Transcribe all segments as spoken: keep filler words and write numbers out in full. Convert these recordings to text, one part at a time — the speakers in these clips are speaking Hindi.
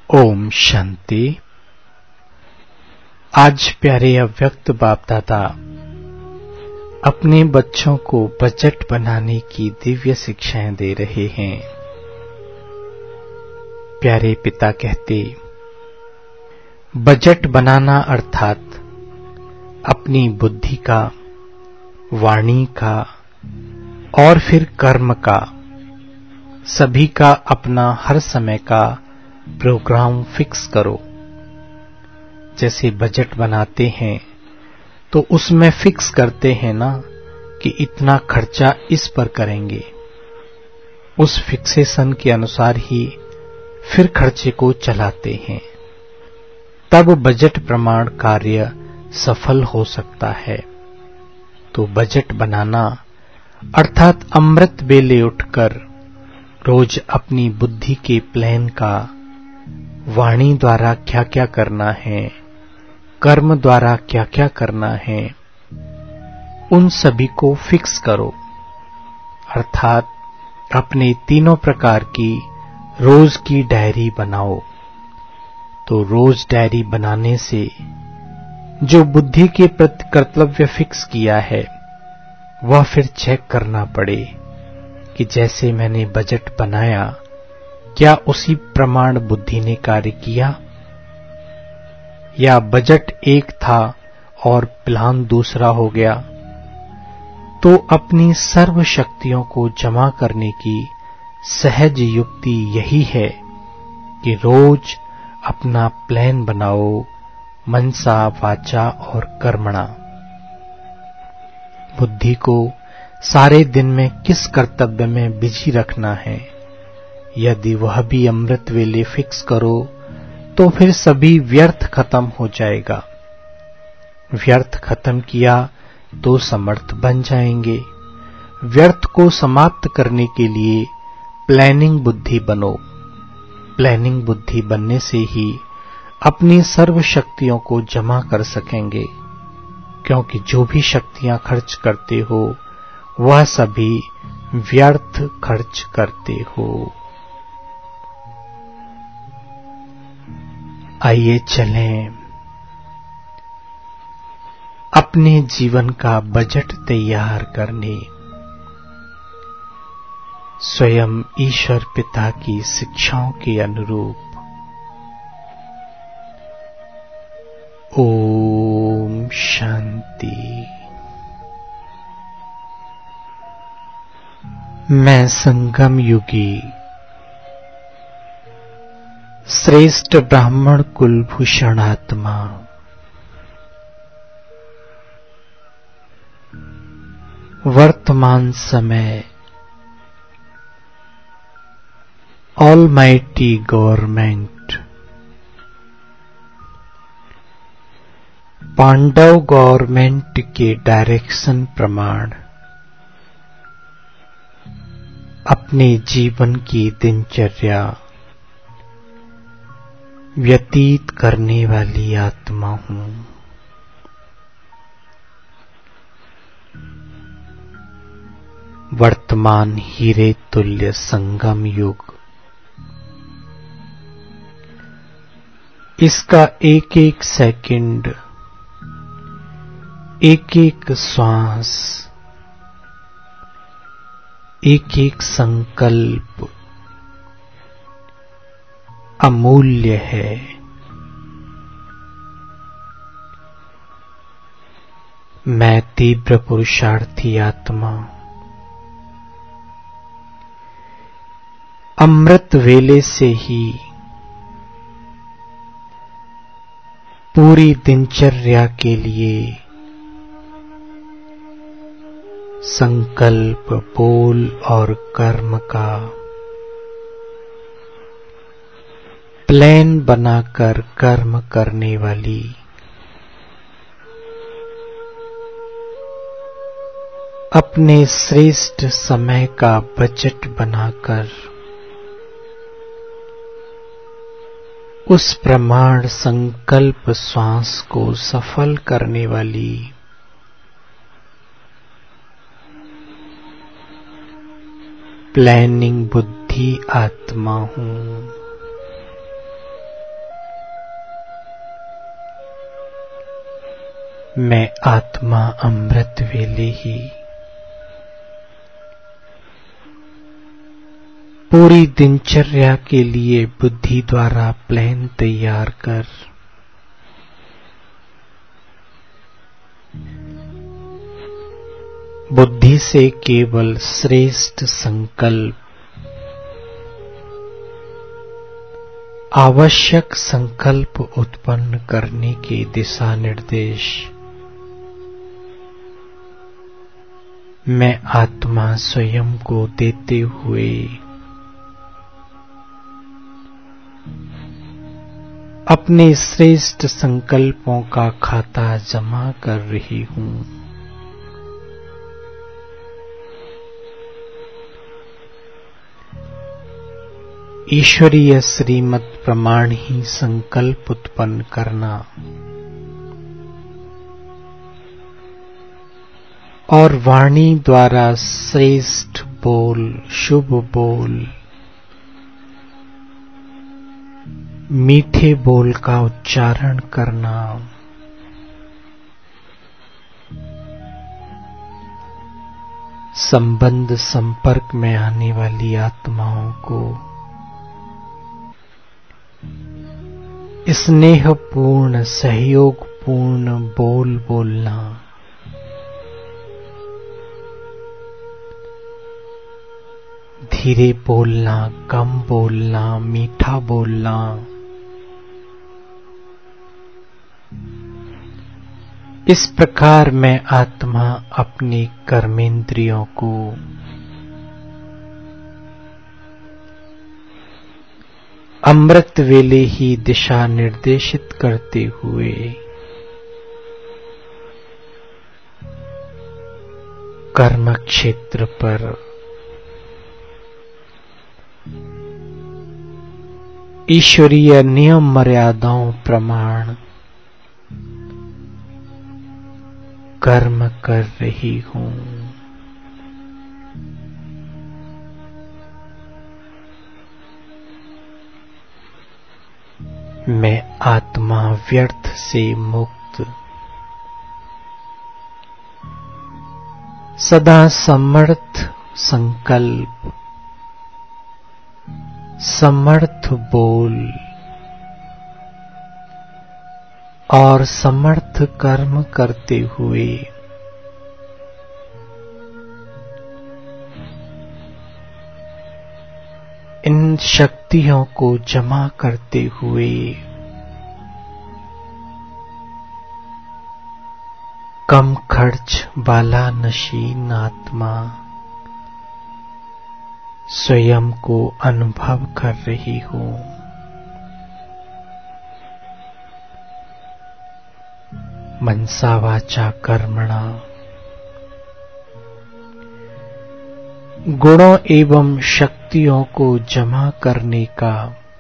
ओम शांति। आज प्यारे अव्यक्त बाप दादा अपने बच्चों को बजट बनाने की दिव्य शिक्षाएं दे रहे हैं। प्यारे पिता कहते, बजट बनाना अर्थात अपनी बुद्धि का, वाणी का और फिर कर्म का, सभी का अपना हर समय का प्रोग्राम फिक्स करो। जैसे बजट बनाते हैं तो उसमें फिक्स करते हैं ना कि इतना खर्चा इस पर करेंगे। उस फिक्सेशन के अनुसार ही फिर खर्चे को चलाते हैं, तब बजट प्रमाण कार्य सफल हो सकता है। तो बजट बनाना अर्थात अमृत वेले उठकर रोज अपनी बुद्धि के प्लान का, वाणी द्वारा क्या क्या करना है, कर्म द्वारा क्या क्या करना है, उन सभी को फिक्स करो। अर्थात अपने तीनों प्रकार की रोज की डायरी बनाओ। तो रोज डायरी बनाने से जो बुद्धि के प्रति कर्तव्य फिक्स किया है वह फिर चेक करना पड़े कि जैसे मैंने बजट बनाया क्या उसी प्रमाण बुद्धि ने कार्य किया, या बजट एक था और प्लान दूसरा हो गया। तो अपनी सर्व शक्तियों को जमा करने की सहज युक्ति यही है कि रोज अपना प्लान बनाओ, मनसा, वाचा और कर्मणा। बुद्धि को सारे दिन में किस कर्तव्य में बिजी रखना है, यदि वह भी अमृत वेले फिक्स करो तो फिर सभी व्यर्थ खत्म हो जाएगा। व्यर्थ खत्म किया तो समर्थ बन जाएंगे। व्यर्थ को समाप्त करने के लिए प्लानिंग बुद्धि बनो। प्लानिंग बुद्धि बनने से ही अपनी सर्व शक्तियों को जमा कर सकेंगे, क्योंकि जो भी शक्तियां खर्च करते हो वह सभी व्यर्थ खर्च करते हो। आइए चलें अपने जीवन का बजट तैयार करने, स्वयं ईश्वर पिता की शिक्षाओं के अनुरूप। ओम शांति। मैं संगम युगी श्रेष्ठ ब्राह्मण कुलभूषण आत्मा वर्तमान समय ऑलमाइटी गवर्नमेंट पांडव गवर्नमेंट के डायरेक्शन प्रमाण अपने जीवन की दिनचर्या व्यतीत करने वाली आत्मा हूं। वर्तमान हीरे तुल्य संगम युग, इसका एक एक सेकंड, एक एक श्वास, एक एक संकल्प अमूल्य है। मैं तीव्र पुरुषार्थी आत्मा अमृत वेले से ही पूरी दिनचर्या के लिए संकल्प, बोल और कर्म का प्लान बनाकर कर्म करने वाली अपने श्रेष्ठ समय का बजट बनाकर उस प्रमाण संकल्प श्वास को सफल करने वाली प्लानिंग बुद्धि आत्मा हूं। मैं आत्मा अमृत वेले ही पूरी दिनचर्या के लिए बुद्धि द्वारा प्लान तैयार कर बुद्धि से केवल श्रेष्ठ संकल्प, आवश्यक संकल्प उत्पन्न करने के दिशा निर्देश मैं आत्मा स्वयं को देते हुए अपने श्रेष्ठ संकल्पों का खाता जमा कर रही हूं। ईश्वरीय श्रीमत प्रमाण ही संकल्प उत्पन्न करना और वाणी द्वारा श्रेष्ठ बोल, शुभ बोल, मीठे बोल का उच्चारण करना संबंध संपर्क में आने वाली आत्माओं को स्नेहपूर्ण, सहयोगपूर्ण बोल बोलना, धीरे बोलना, कम बोलना, मीठा बोलना, इस प्रकार मैं आत्मा अपने कर्मेंद्रियों को अमृत वेले ही दिशा निर्देशित करते हुए कर्म क्षेत्र पर ईश्वरीय नियम मर्यादाओं प्रमाण कर्म कर रही हूं। मैं आत्मा व्यर्थ से मुक्त, सदा समर्थ संकल्प, समर्थ बोल और समर्थ कर्म करते हुए इन शक्तियों को जमा करते हुए कम खर्च वाला नशीन आत्मा स्वयं को अनुभव कर रही हूं। मनसा वाचा कर्मणा गुणों एवं शक्तियों को जमा करने का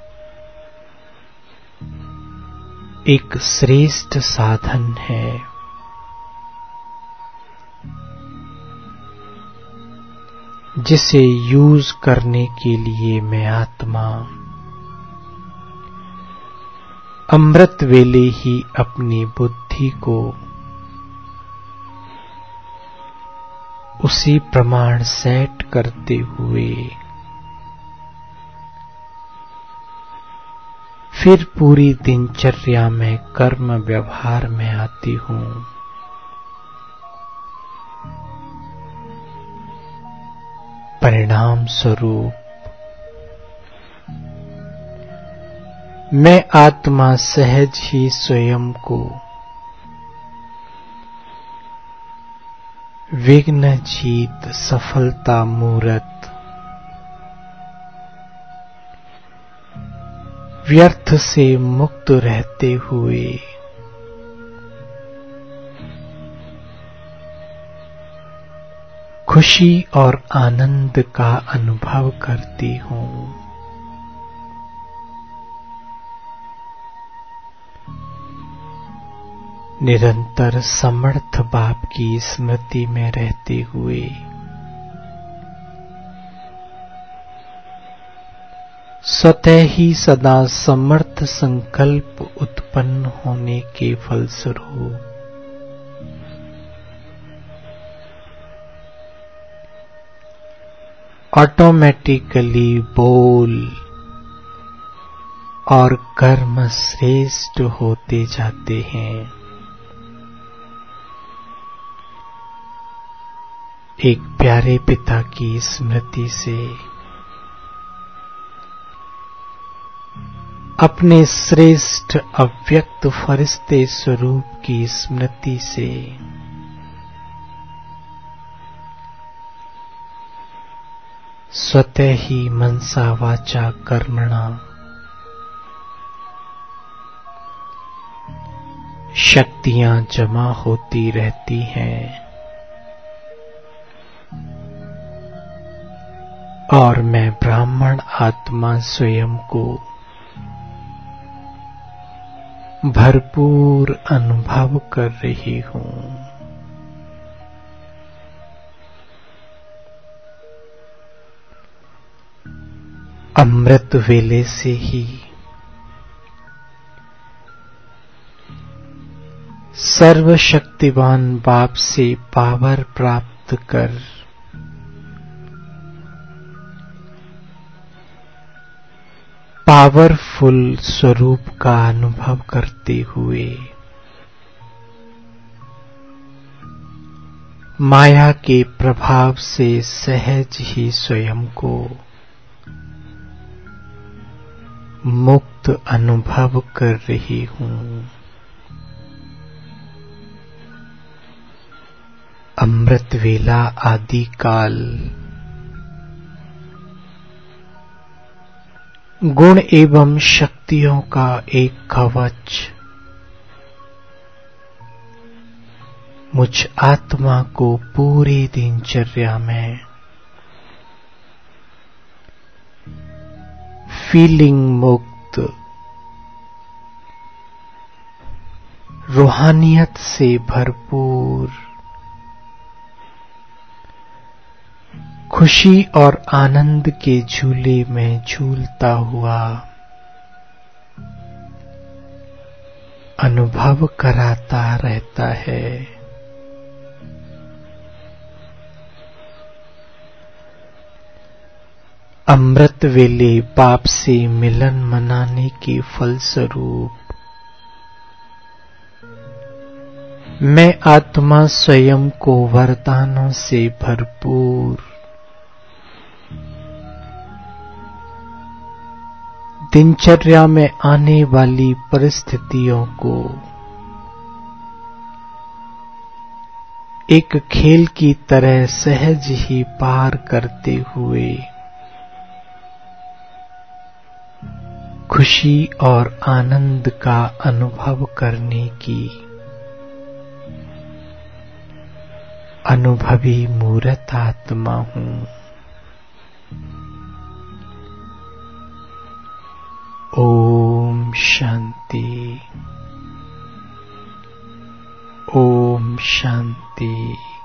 एक श्रेष्ठ साधन है। जिसे यूज करने के लिए मैं आत्मा अमृत वेले ही अपनी बुद्धि को उसी प्रमाण सेट करते हुए फिर पूरी दिनचर्या में कर्म व्यवहार में आती हूं। परिणाम स्वरूप मैं आत्मा सहज ही स्वयं को विघ्न जीत सफलता मूरत व्यर्थ से मुक्त रहते हुए खुशी और आनंद का अनुभव करती हूं। निरंतर समर्थ बाप की स्मृति में रहते हुए स्वतः ही सदा समर्थ संकल्प उत्पन्न होने के फलस्वरूप ऑटोमेटिकली बोल और कर्म श्रेष्ठ होते जाते हैं। एक प्यारे पिता की स्मृति से, अपने श्रेष्ठ अव्यक्त फरिश्ते स्वरूप की स्मृति से, स्वतः ही मनसा वाचा कर्मणा शक्तियां जमा होती रहती हैं और मैं ब्राह्मण आत्मा स्वयं को भरपूर अनुभव कर रही हूं। अमृत वेले से ही सर्वशक्तिवान बाप से पावर प्राप्त कर पावरफुल स्वरूप का अनुभव करते हुए माया के प्रभाव से सहज ही स्वयं को मुक्त अनुभव कर रही हूं। अमृत वेला आदि काल गुण एवं शक्तियों का एक कवच मुझ आत्मा को पूरी दिनचर्या में फीलिंग मुक्त, रूहानियत से भरपूर, खुशी और आनंद के झूले में झूलता हुआ अनुभव कराता रहता है। अमृत वेले बाप से मिलन मनाने के फलस्वरूप मैं आत्मा स्वयं को वरदानों से भरपूर दिनचर्या में आने वाली परिस्थितियों को एक खेल की तरह सहज ही पार करते हुए खुशी और आनंद का अनुभव करने की अनुभवी मूर्त आत्मा हूं। ओम शांति, ओम शांति।